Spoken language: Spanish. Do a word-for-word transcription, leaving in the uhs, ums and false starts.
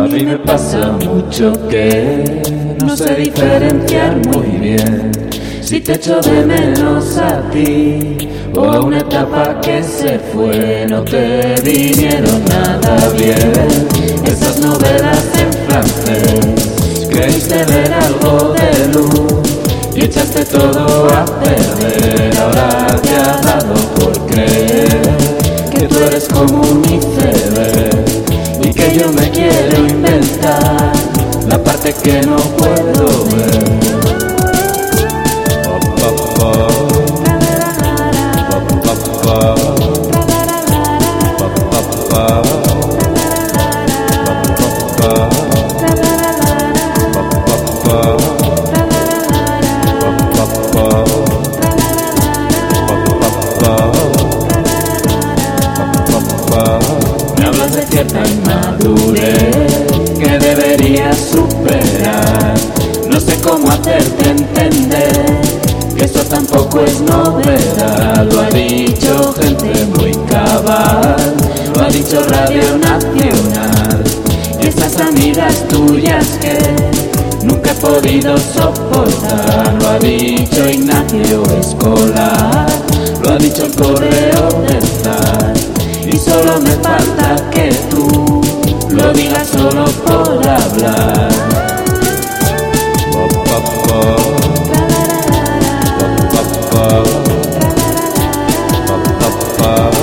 mí me pasa mucho que no sé diferenciar muy bien si te echo de menos a ti o a una etapa que se fue. No te vinieron nada bien esas novelas en francés. Creíste ver algo de luz y echaste todo a perder. Ahora te ha dado por creer que tú eres como un iceberg y que yo me quiero inventar la parte que no puedo ver. Me hablas de cierta inmadurez que deberías superar. No sé cómo hacerte entender que eso tampoco es novedad. Lo ha dicho gente muy cabal, lo ha dicho Radio Nacional y esas amigas tuyas que nunca he podido soportar. Lo ha dicho Ignacio Escolar, lo ha dicho el Correo del Zar, y solo me falta que tú lo digas solo por hablar. Pa, pa, pa, pa, pa, pa, pa, pa.